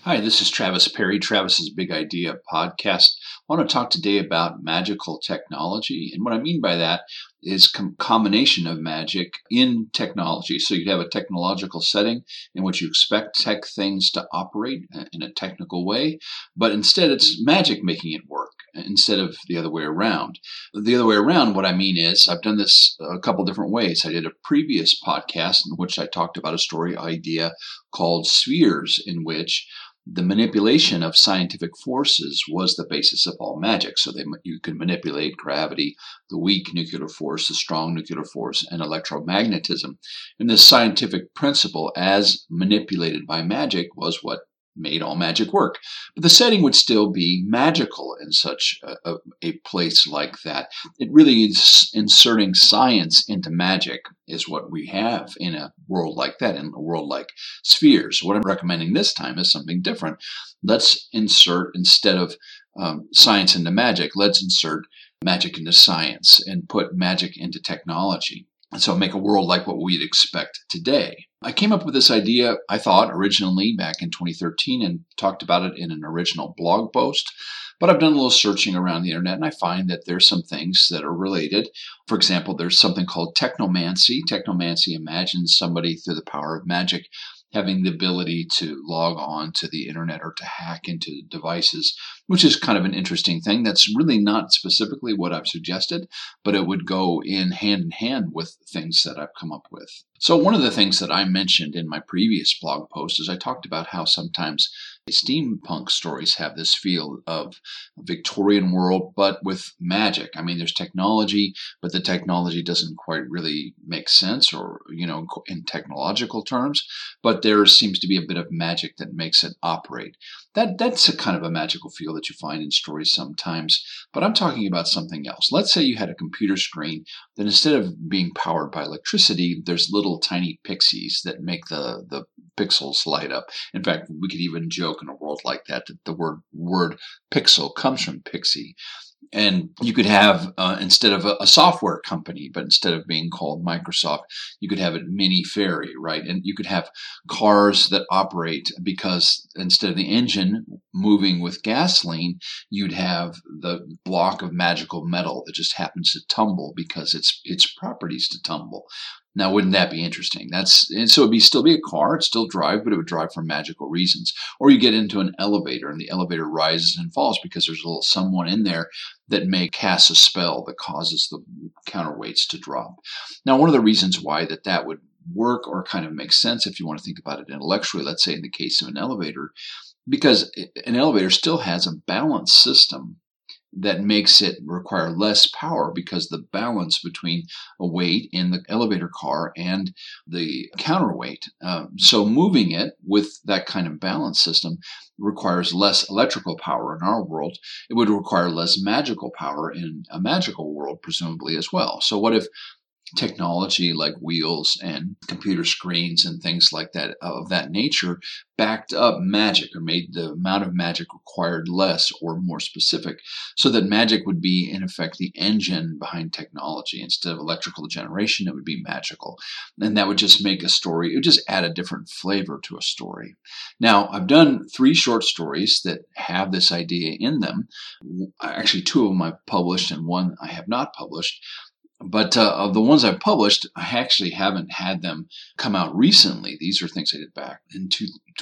Hi, this is Travis Perry, Travis's Big Idea podcast. I want to talk today about magical technology. And what I mean by that is combination of magic in technology. So you'd have a technological setting in which you expect tech things to operate in a technical way, but instead it's magic making it work instead of the other way around. The other way around, what I mean is I've done this a couple different ways. I did a previous podcast in which I talked about a story idea called Spheres, in which the manipulation of scientific forces was the basis of all magic. So you can manipulate gravity, the weak nuclear force, the strong nuclear force, and electromagnetism. And this scientific principle, as manipulated by magic, was what made all magic work. But the setting would still be magical in such a place like that. It really is inserting science into magic is what we have in a world like that, in a world like Spheres. What I'm recommending this time is something different. Let's insert, instead of science into magic, let's insert magic into science and put magic into technology. And so make a world like what we'd expect today. I came up with this idea, I thought, originally back in 2013 and talked about it in an original blog post. But I've done a little searching around the internet and I find that there's some things that are related. For example, there's something called technomancy. Technomancy imagines somebody through the power of magic having the ability to log on to the internet or to hack into devices, which is kind of an interesting thing. That's really not specifically what I've suggested, but it would go in hand with things that I've come up with. So one of the things that I mentioned in my previous blog post is I talked about how sometimes steampunk stories have this feel of a Victorian world, but with magic. I mean, there's technology, but the technology doesn't quite really make sense or, in technological terms, but there seems to be a bit of magic that makes it operate. That's a kind of a magical feel that you find in stories sometimes, but I'm talking about something else. Let's say you had a computer screen that instead of being powered by electricity, there's little tiny pixies that make the pixels light up. In fact, we could even joke in a world like that the word pixel comes from pixie. And you could have, instead of a software company, but instead of being called Microsoft, you could have it Mini Ferry, right? And you could have cars that operate because instead of the engine moving with gasoline, you'd have the block of magical metal that just happens to tumble because it's properties to tumble. Now, wouldn't that be interesting? So it'd still be a car, it'd still drive, but it would drive for magical reasons. Or you get into an elevator and the elevator rises and falls because there's a little someone in there that may cast a spell that causes the counterweights to drop. Now, one of the reasons why that would work or kind of make sense if you want to think about it intellectually, let's say in the case of an elevator, because an elevator still has a balance system that makes it require less power because the balance between a weight in the elevator car and the counterweight. So moving it with that kind of balance system requires less electrical power in our world. It would require less magical power in a magical world, presumably as well. So what if technology like wheels and computer screens and things like that of that nature backed up magic or made the amount of magic required less or more specific, so that magic would be in effect the engine behind technology? Instead of electrical generation, it would be magical, and that would just make a story, it would just add a different flavor to a story. Now, I've done 3 short stories that have this idea in them. Actually, 2 of them I've published and 1 I have not published. But of the ones I've published, I actually haven't had them come out recently. These are things I did back in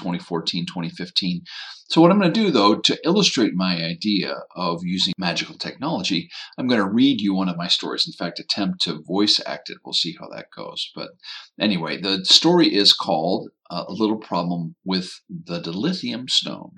2014, 2015. So what I'm going to do, though, to illustrate my idea of using magical technology, I'm going to read you one of my stories. In fact, attempt to voice act it. We'll see how that goes. But anyway, the story is called A Little Problem with the Dilithium Stone.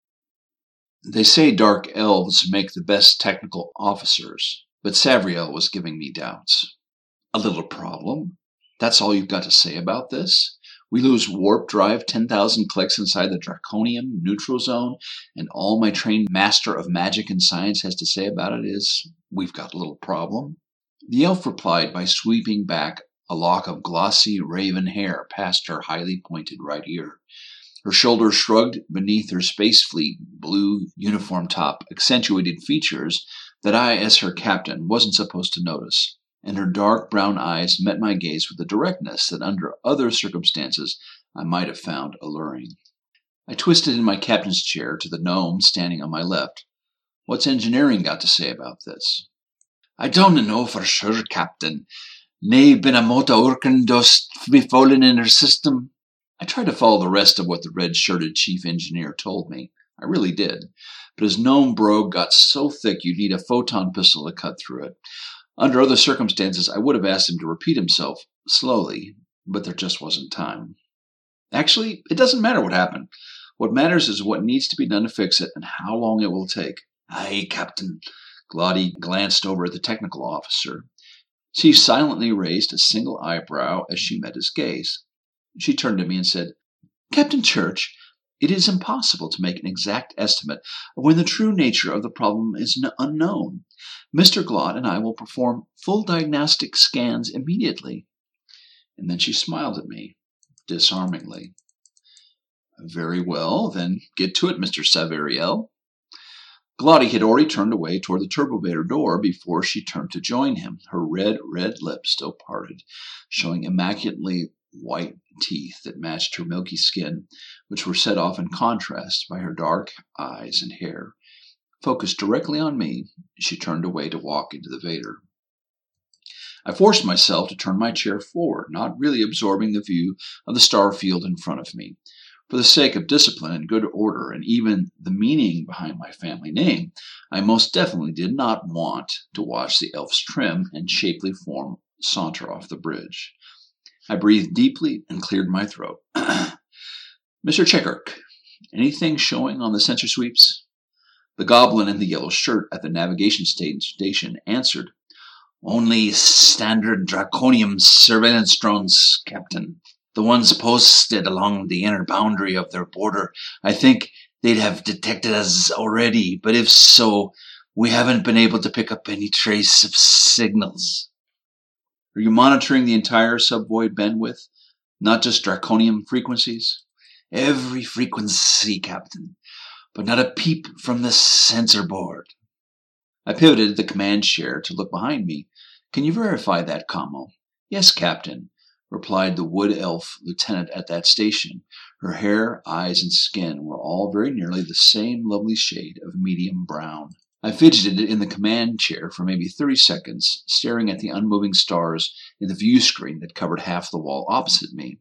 They say dark elves make the best technical officers, but Savriel was giving me doubts. A little problem? That's all you've got to say about this? We lose warp drive 10,000 clicks inside the draconium neutral zone, and all my trained master of magic and science has to say about it is, we've got a little problem? The elf replied by sweeping back a lock of glossy raven hair past her highly pointed right ear. Her shoulders shrugged beneath her Space Fleet blue uniform top accentuated features that I, as her captain, wasn't supposed to notice, and her dark brown eyes met my gaze with a directness that under other circumstances I might have found alluring. I twisted in my captain's chair to the gnome standing on my left. What's engineering got to say about this? I don't know for sure, Captain. Nae been a mota urken dust be fallen in her system. I tried to follow the rest of what the red-shirted chief engineer told me. I really did. But his gnome brogue got so thick you'd need a photon pistol to cut through it. Under other circumstances, I would have asked him to repeat himself slowly, but there just wasn't time. Actually, it doesn't matter what happened. What matters is what needs to be done to fix it and how long it will take. Aye, Captain. Glotty glanced over at the technical officer. She silently raised a single eyebrow as she met his gaze. She turned to me and said, Captain Church, it is impossible to make an exact estimate of when the true nature of the problem is unknown. Mr. Glott and I will perform full diagnostic scans immediately. And then she smiled at me, disarmingly. Very well, then get to it, Mr. Savariel. Glotty had already turned away toward the turbovator door before she turned to join him, her red lips still parted, showing immaculately white teeth that matched her milky skin, which were set off in contrast by her dark eyes and hair. Focused directly on me, she turned away to walk into the Vader. I forced myself to turn my chair forward, not really absorbing the view of the star field in front of me. For the sake of discipline and good order, and even the meaning behind my family name, I most definitely did not want to watch the elf's trim and shapely form saunter off the bridge. I breathed deeply and cleared my throat. Mr. Chekirk, anything showing on the sensor sweeps? The goblin in the yellow shirt at the navigation station answered, Only standard draconium surveillance drones, Captain. The ones posted along the inner boundary of their border. I think they'd have detected us already, but if so, we haven't been able to pick up any trace of signals. Are you monitoring the entire subvoid bandwidth, not just draconium frequencies? Every frequency, Captain, but not a peep from the sensor board. I pivoted the command chair to look behind me. Can you verify that, Commo? Yes, Captain, replied the wood elf lieutenant at that station. Her hair, eyes, and skin were all very nearly the same lovely shade of medium brown. I fidgeted in the command chair for maybe 30 seconds, staring at the unmoving stars in the view screen that covered half the wall opposite me.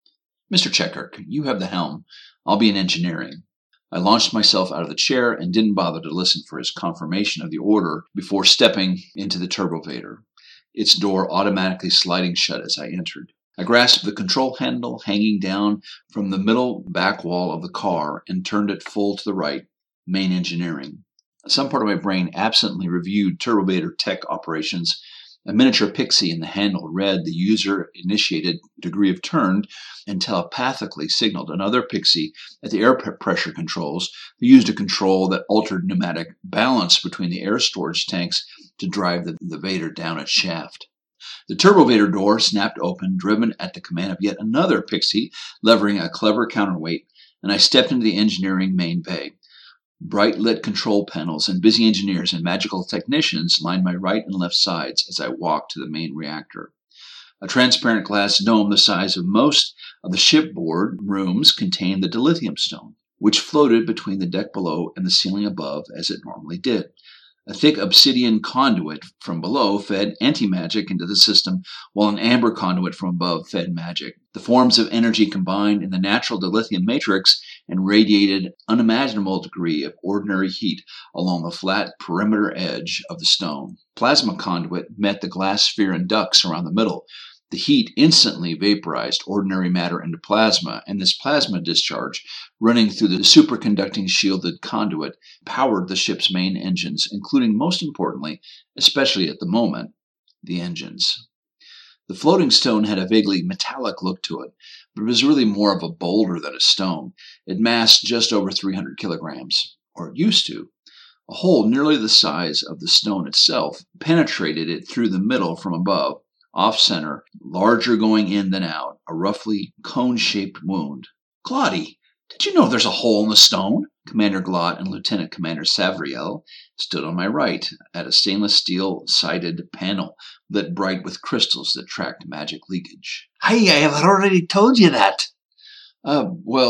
Mr. Chekirk, you have the helm. I'll be in engineering. I launched myself out of the chair and didn't bother to listen for his confirmation of the order before stepping into the turbovator, its door automatically sliding shut as I entered. I grasped the control handle hanging down from the middle back wall of the car and turned it full to the right, main engineering. Some part of my brain absently reviewed turbovator tech operations. A miniature pixie in the handle read the user-initiated degree of turn and telepathically signaled another pixie at the air pressure controls who used a control that altered pneumatic balance between the air storage tanks to drive the Vader down its shaft. The turbovator door snapped open, driven at the command of yet another pixie, levering a clever counterweight, and I stepped into the engineering main bay. Bright-lit control panels and busy engineers and magical technicians lined my right and left sides as I walked to the main reactor. A transparent glass dome the size of most of the shipboard rooms contained the dilithium stone, which floated between the deck below and the ceiling above as it normally did. A thick obsidian conduit from below fed anti-magic into the system, while an amber conduit from above fed magic. The forms of energy combined in the natural dilithium matrix and radiated unimaginable degree of ordinary heat along the flat perimeter edge of the stone. Plasma conduit met the glass sphere and ducts around the middle. The heat instantly vaporized ordinary matter into plasma, and this plasma discharge, running through the superconducting shielded conduit, powered the ship's main engines, including, most importantly, especially at the moment, the engines. The floating stone had a vaguely metallic look to it, but it was really more of a boulder than a stone. It massed just over 300 kilograms, or it used to. A hole nearly the size of the stone itself penetrated it through the middle from above, off-center, larger going in than out, a roughly cone-shaped wound. Glotty, did you know there's a hole in the stone? Commander Glott and Lieutenant Commander Savriel stood on my right at a stainless steel-sided panel lit bright with crystals that tracked magic leakage. Hey, I have already told you that. Well,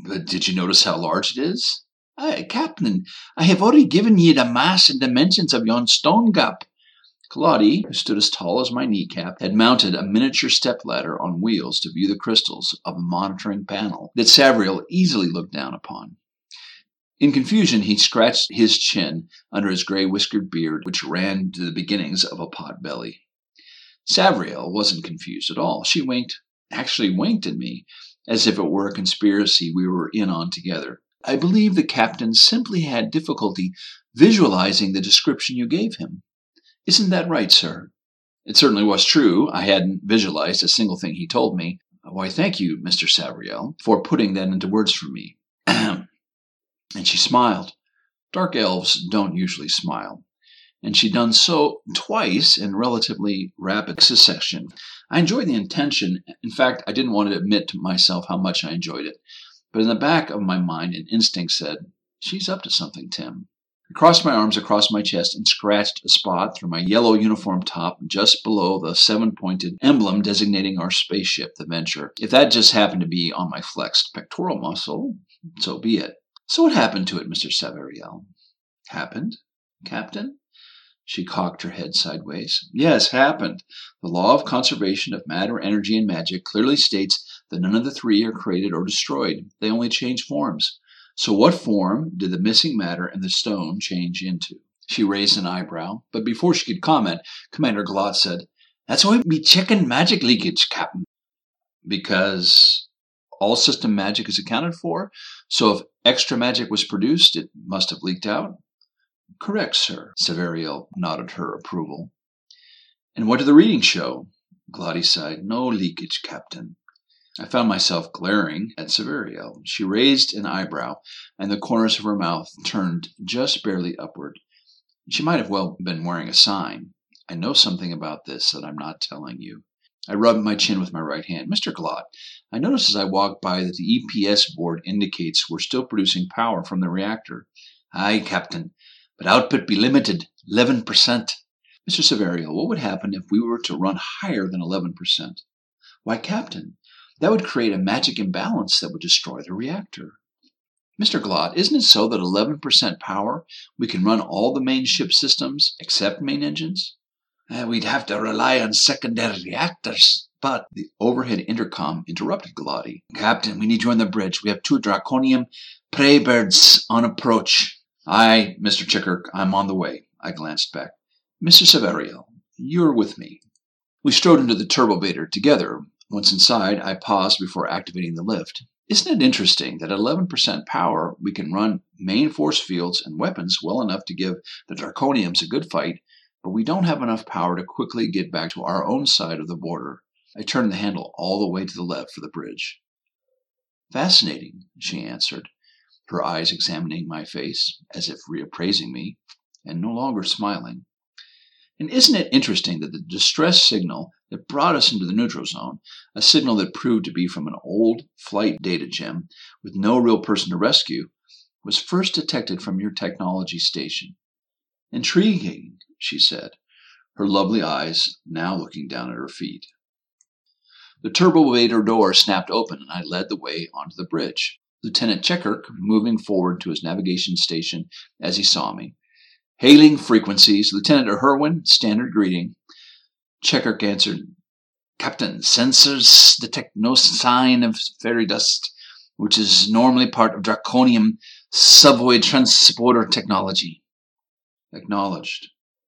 But did you notice how large it is? Captain, I have already given ye the mass and dimensions of yon stone gap. Claudie, who stood as tall as my kneecap, had mounted a miniature stepladder on wheels to view the crystals of a monitoring panel that Savriel easily looked down upon. In confusion, he scratched his chin under his gray whiskered beard, which ran to the beginnings of a pot belly. Savriel wasn't confused at all. She actually winked at me, as if it were a conspiracy we were in on together. I believe the captain simply had difficulty visualizing the description you gave him. Isn't that right, sir? It certainly was true. I hadn't visualized a single thing he told me. Why, thank you, Mr. Savriel, for putting that into words for me. And she smiled. Dark elves don't usually smile. And she'd done so twice in relatively rapid succession. I enjoyed the intention. In fact, I didn't want to admit to myself how much I enjoyed it. But in the back of my mind, an instinct said, she's up to something, Tim. I crossed my arms across my chest and scratched a spot through my yellow uniform top just below the 7-pointed emblem designating our spaceship, the Venture. If that just happened to be on my flexed pectoral muscle, so be it. So what happened to it, Mr. Savriel? Happened? Captain? She cocked her head sideways. Yes, happened. The law of conservation of matter, energy, and magic clearly states that none of the three are created or destroyed. They only change forms. So what form did the missing matter and the stone change into? She raised an eyebrow, but before she could comment, Commander Glott said, That's why we checking magic leakage, Captain. Because all system magic is accounted for, so if extra magic was produced, it must have leaked out? Correct, sir. Savriel nodded her approval. And what did the readings show? Glotty sighed. No leakage, Captain. I found myself glaring at Savriel. She raised an eyebrow, and the corners of her mouth turned just barely upward. She might have well been wearing a sign. I know something about this that I'm not telling you. I rubbed my chin with my right hand. Mr. Glott, I noticed as I walked by that the EPS board indicates we're still producing power from the reactor. Aye, Captain, but output be limited, 11%. Mr. Savriel, what would happen if we were to run higher than 11%? Why, Captain, that would create a magic imbalance that would destroy the reactor. Mr. Glott, isn't it so that 11% power, we can run all the main ship systems except main engines? We'd have to rely on secondary reactors. But the overhead intercom interrupted Glotty. Captain, we need you on the bridge. We have 2 draconium prey birds on approach. Aye, Mr. Chickerk, I'm on the way. I glanced back. Mr. Savriel, you're with me. We strode into the turbovator together. Once inside, I paused before activating the lift. Isn't it interesting that at 11% power, we can run main force fields and weapons well enough to give the Draconiums a good fight, but we don't have enough power to quickly get back to our own side of the border? I turned the handle all the way to the left for the bridge. Fascinating, she answered, her eyes examining my face, as if reappraising me, and no longer smiling. And isn't it interesting that the distress signal that brought us into the neutral zone, a signal that proved to be from an old flight data gem with no real person to rescue, was first detected from your technology station? Intriguing, she said, her lovely eyes now looking down at her feet. The turbovator door snapped open, and I led the way onto the bridge. Lieutenant Chickerk moving forward to his navigation station as he saw me. Hailing frequencies, Lieutenant Herwin, standard greeting. Chickerk answered, Captain, sensors detect no sign of fairy dust, which is normally part of Draconium subway transporter technology. Acknowledged.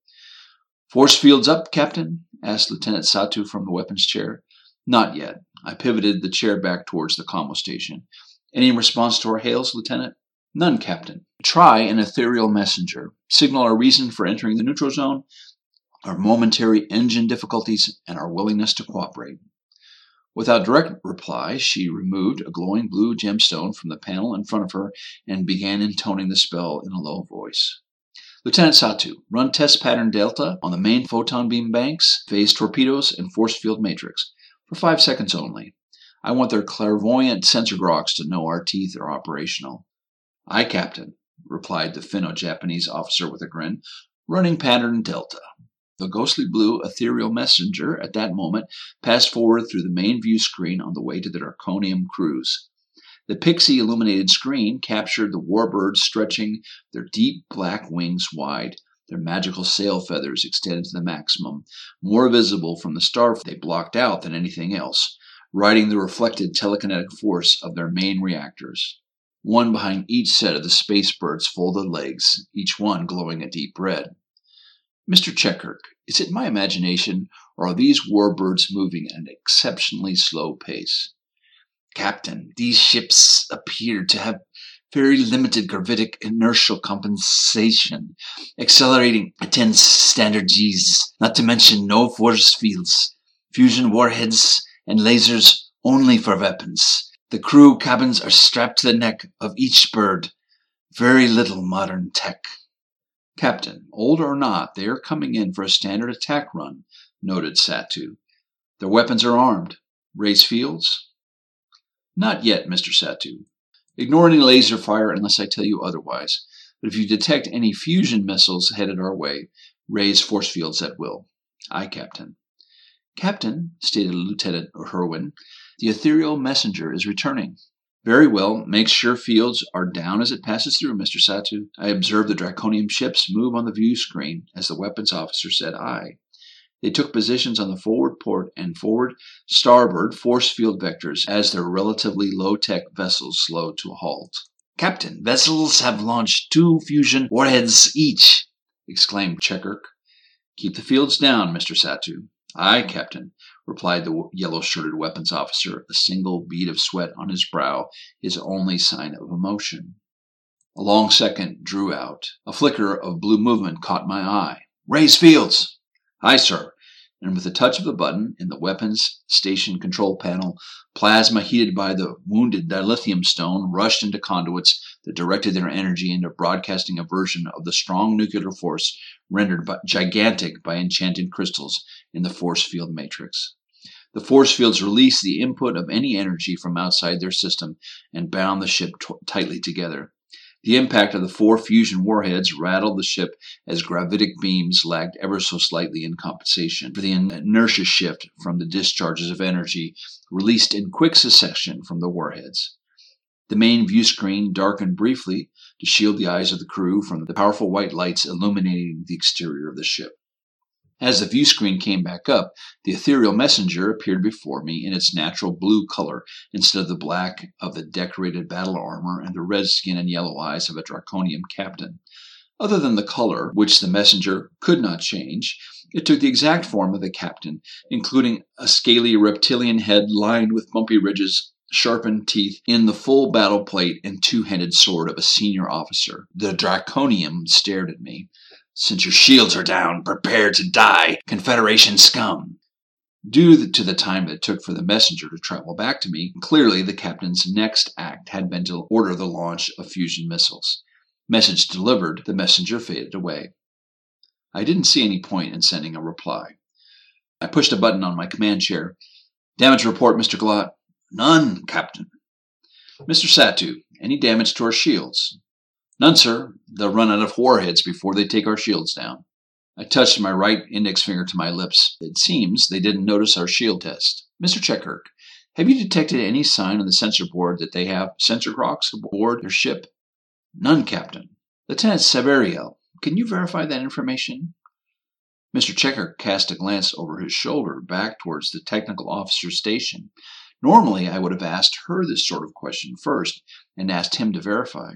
Force fields up, Captain? Asked Lieutenant Satu from the weapons chair. Not yet. I pivoted the chair back towards the commo station. Any response to our hails, Lieutenant? None, Captain. Try an ethereal messenger. Signal our reason for entering the neutral zone, our momentary engine difficulties, and our willingness to cooperate. Without direct reply, she removed a glowing blue gemstone from the panel in front of her and began intoning the spell in a low voice. Lieutenant Satu, run test pattern Delta on the main photon beam banks, phase torpedoes, and force field matrix. For 5 seconds only. I want their clairvoyant sensor groks to know our teeth are operational. Aye, Captain, replied the Finno-Japanese officer with a grin. Running pattern Delta. The ghostly blue ethereal messenger at that moment passed forward through the main view screen on the way to the Draconium cruise. The pixie-illuminated screen captured the warbirds stretching their deep black wings wide, their magical sail feathers extended to the maximum, more visible from the star they blocked out than anything else, riding the reflected telekinetic force of their main reactors. One behind each set of the space birds' folded legs, each one glowing a deep red. Mr. Checkirk, is it my imagination, or are these warbirds moving at an exceptionally slow pace? Captain, these ships appear to have very limited gravitic inertial compensation, accelerating at 10 standard Gs, not to mention no force fields, fusion warheads, and lasers only for weapons. The crew cabins are strapped to the neck of each bird. Very little modern tech. Captain, old or not, they are coming in for a standard attack run, noted Satu. Their weapons are armed. Raise fields? Not yet, Mr. Satu. Ignore any laser fire unless I tell you otherwise. But if you detect any fusion missiles headed our way, raise force fields at will. Aye, Captain. Captain, stated Lieutenant Herwin, the ethereal messenger is returning. Very well. Make sure fields are down as it passes through, Mr. Satu. I observed the Draconium ships move on the view screen as the weapons officer said aye. They took positions on the forward port and forward starboard force field vectors as their relatively low-tech vessels slowed to a halt. Captain, vessels have launched 2 fusion warheads each, exclaimed Checkirk. Keep the fields down, Mr. Satu. Aye, Captain, replied the yellow-shirted weapons officer, a single bead of sweat on his brow, his only sign of emotion. A long second drew out. A flicker of blue movement caught my eye. Raise fields! Aye, sir. And with a touch of the button in the weapons station control panel, plasma heated by the wounded dilithium stone rushed into conduits that directed their energy into broadcasting a version of the strong nuclear force rendered gigantic by enchanted crystals in the force field matrix. The force fields released the input of any energy from outside their system and bound the ship tightly together. The impact of the 4 fusion warheads rattled the ship as gravitic beams lagged ever so slightly in compensation for the inertia shift from the discharges of energy released in quick succession from the warheads. The main view screen darkened briefly to shield the eyes of the crew from the powerful white lights illuminating the exterior of the ship. As the view screen came back up, the ethereal messenger appeared before me in its natural blue color instead of the black of the decorated battle armor and the red skin and yellow eyes of a Draconium captain. Other than the color, which the messenger could not change, it took the exact form of a captain, including a scaly reptilian head lined with bumpy ridges, sharpened teeth in the full battle plate, and 2-handed sword of a senior officer. The Draconium stared at me. Since your shields are down, prepare to die, Confederation scum. Due to the time it took for the messenger to travel back to me, clearly the captain's next act had been to order the launch of fusion missiles. Message delivered, the messenger faded away. I didn't see any point in sending a reply. I pushed a button on my command chair. Damage report, Mr. Glott. None, Captain. Mr. Satu, any damage to our shields? None, sir. They'll run out of warheads before they take our shields down. I touched my right index finger to my lips. It seems they didn't notice our shield test. Mr. Checkirk, have you detected any sign on the sensor board that they have sensor crocs aboard their ship? None, Captain. Lieutenant Severiel, can you verify that information? Mr. Checkirk cast a glance over his shoulder back towards the technical officer's station. Normally, I would have asked her this sort of question first and asked him to verify.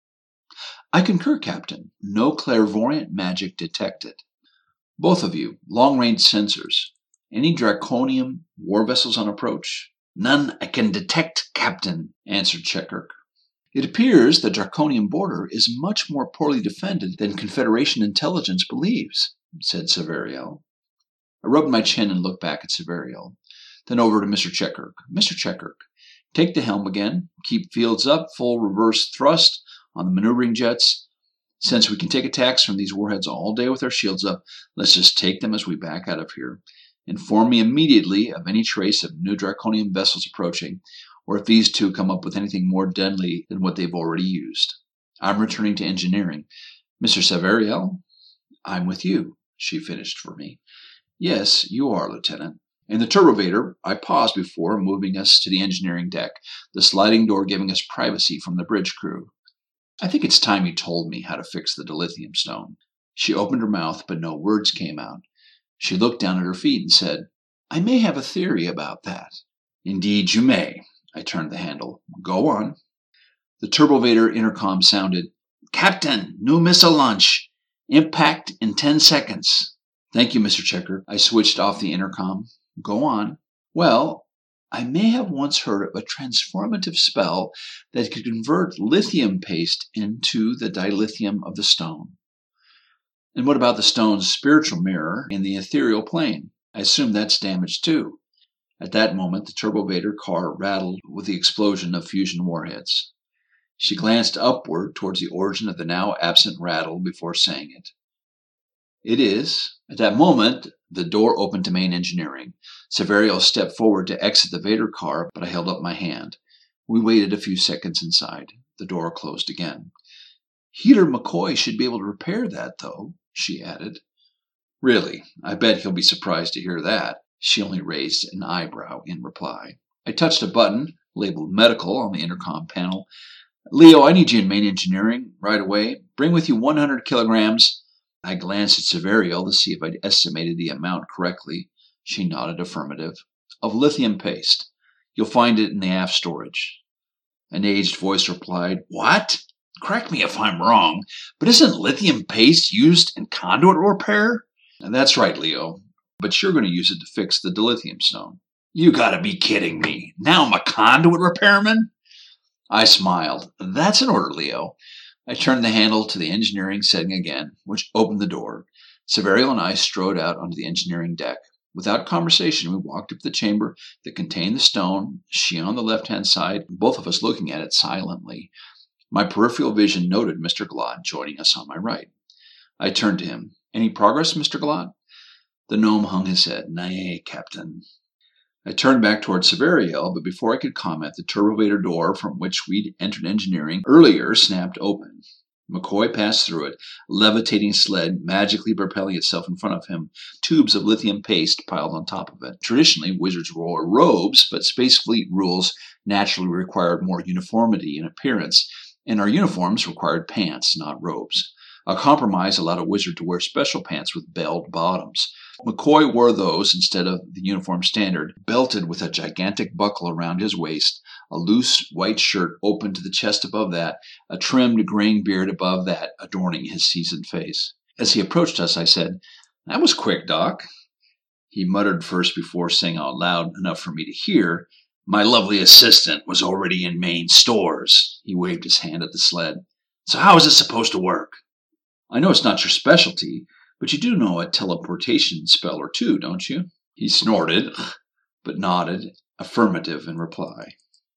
I concur, Captain. No clairvoyant magic detected. Both of you, long-range sensors. Any Draconium war vessels on approach? None I can detect, Captain, answered Checkirk. It appears the Draconium border is much more poorly defended than Confederation intelligence believes, said Severiel. I rubbed my chin and looked back at Severiel, then over to Mr. Checkirk. Mr. Checkirk, take the helm again. Keep fields up, full reverse thrust on the maneuvering jets. Since we can take attacks from these warheads all day with our shields up, let's just take them as we back out of here. Inform me immediately of any trace of new Draconium vessels approaching, or if these 2 come up with anything more deadly than what they've already used. I'm returning to engineering. Mr. Severiel? I'm with you, she finished for me. Yes, you are, Lieutenant. In the turbovator, I paused before moving us to the engineering deck, the sliding door giving us privacy from the bridge crew. I think it's time you told me how to fix the dilithium stone. She opened her mouth, but no words came out. She looked down at her feet and said, I may have a theory about that. Indeed you may. I turned the handle. Go on. The turbovator intercom sounded, Captain, new missile launch. Impact in 10 seconds. Thank you, Mr. Checker. I switched off the intercom. Go on. Well, I may have once heard of a transformative spell that could convert lithium paste into the dilithium of the stone. And what about the stone's spiritual mirror in the ethereal plane? I assume that's damaged too. At that moment, the turbovator car rattled with the explosion of fusion warheads. She glanced upward towards the origin of the now absent rattle before saying it. It is. At that moment, the door opened to main engineering. Severial stepped forward to exit the Vader car, but I held up my hand. We waited a few seconds inside. The door closed again. Heater McCoy should be able to repair that, though, she added. Really, I bet he'll be surprised to hear that. She only raised an eyebrow in reply. I touched a button, labeled medical, on the intercom panel. Leo, I need you in main engineering right away. Bring with you 100 kilograms. I glanced at Severial to see if I'd estimated the amount correctly. She nodded affirmative. Of lithium paste. You'll find it in the aft storage. An aged voice replied, What? Correct me if I'm wrong, but isn't lithium paste used in conduit repair? That's right, Leo. But you're going to use it to fix the dilithium stone. You gotta be kidding me. Now I'm a conduit repairman? I smiled. That's an order, Leo. I turned the handle to the engineering setting again, which opened the door. Severial and I strode out onto the engineering deck. Without conversation, we walked up the chamber that contained the stone, she on the left-hand side, both of us looking at it silently. My peripheral vision noted Mr. Glott joining us on my right. I turned to him. Any progress, Mr. Glott? The gnome hung his head. Nay, Captain. I turned back towards Severial, but before I could comment, the turbovator door from which we'd entered engineering earlier snapped open. McCoy passed through it, levitating sled magically propelling itself in front of him, tubes of lithium paste piled on top of it. Traditionally, wizards wore robes, but Space Fleet rules naturally required more uniformity in appearance, and our uniforms required pants, not robes. A compromise allowed a wizard to wear special pants with belled bottoms. McCoy wore those instead of the uniform standard, belted with a gigantic buckle around his waist, a loose white shirt open to the chest above that, a trimmed graying beard above that adorning his seasoned face. As he approached us, I said, That was quick, Doc. He muttered first before saying out loud enough for me to hear, My lovely assistant was already in main stores. He waved his hand at the sled. So how is it supposed to work? I know it's not your specialty, but you do know a teleportation spell or two, don't you? He snorted, but nodded affirmative in reply.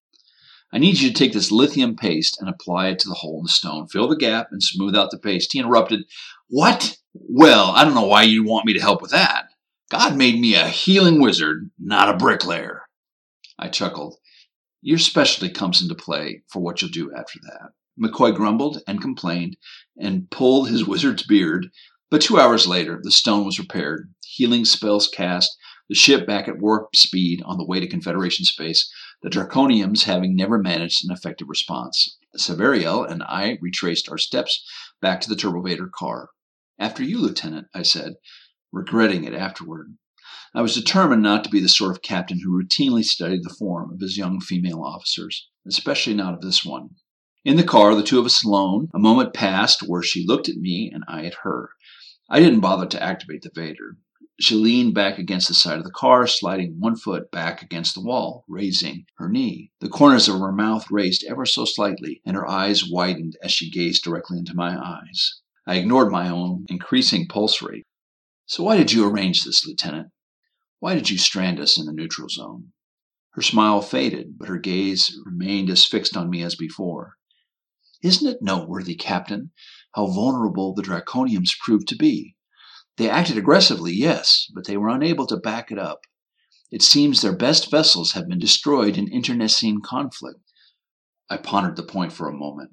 I need you to take this lithium paste and apply it to the hole in the stone. Fill the gap and smooth out the paste. He interrupted. What? Well, I don't know why you want me to help with that. God made me a healing wizard, not a bricklayer. I chuckled. Your specialty comes into play for what you'll do after that. McCoy grumbled and complained and pulled his wizard's beard, but 2 hours later, the stone was repaired, healing spells cast, the ship back at warp speed on the way to Confederation space, the Draconiums having never managed an effective response. Severial and I retraced our steps back to the turbovator car. After you, Lieutenant, I said, regretting it afterward. I was determined not to be the sort of captain who routinely studied the form of his young female officers, especially not of this one. In the car, the two of us alone, a moment passed where she looked at me and I at her. I didn't bother to activate the Vader. She leaned back against the side of the car, sliding one foot back against the wall, raising her knee. The corners of her mouth raised ever so slightly, and her eyes widened as she gazed directly into my eyes. I ignored my own increasing pulse rate. So why did you arrange this, Lieutenant? Why did you strand us in the neutral zone? Her smile faded, but her gaze remained as fixed on me as before. Isn't it noteworthy, Captain, how vulnerable the Draconiums proved to be? They acted aggressively, yes, but they were unable to back it up. It seems their best vessels have been destroyed in internecine conflict. I pondered the point for a moment.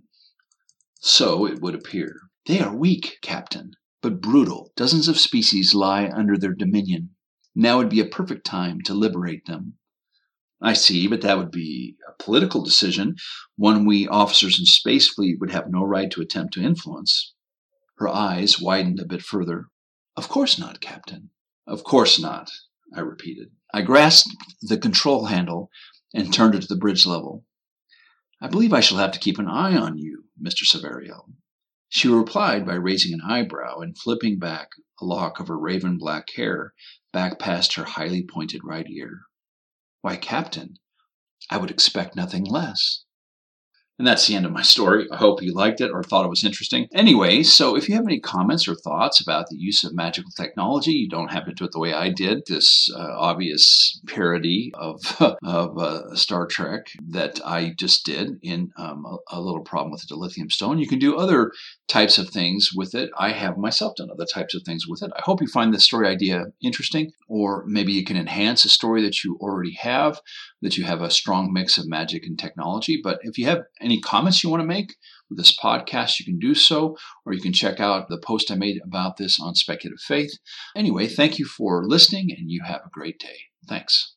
So it would appear. They are weak, Captain, but brutal. Dozens of species lie under their dominion. Now would be a perfect time to liberate them. I see, but that would be a political decision, one we officers in Space Fleet would have no right to attempt to influence. Her eyes widened a bit further. Of course not, Captain. Of course not, I repeated. I grasped the control handle and turned it to the bridge level. I believe I shall have to keep an eye on you, Mr. Saverio. She replied by raising an eyebrow and flipping back a lock of her raven black hair back past her highly pointed right ear. Why, Captain, I would expect nothing less. And that's the end of my story. I hope you liked it or thought it was interesting. Anyway, so if you have any comments or thoughts about the use of magical technology, you don't have to do it the way I did, this obvious parody of, Star Trek that I just did in a little problem with the dilithium stone. You can do other types of things with it. I have myself done other types of things with it. I hope you find this story idea interesting, or maybe you can enhance a story that you already have, that you have a strong mix of magic and technology. But if you have any comments you want to make with this podcast, you can do so, or you can check out the post I made about this on Speculative Faith. Anyway, thank you for listening, and you have a great day. Thanks.